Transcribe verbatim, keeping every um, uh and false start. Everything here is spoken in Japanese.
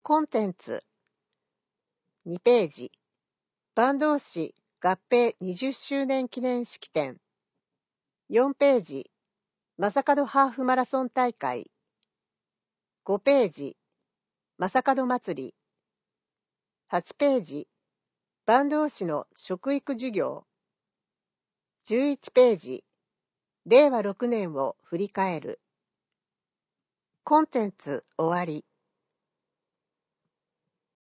コンテンツにページ坂東市合併にじゅっしゅうねん記念式典よんページ正門ハーフマラソン大会ごページ正門祭りはちページ坂東市の食育事業じゅういちページれいわろくねんを振り返るコンテンツ終わり。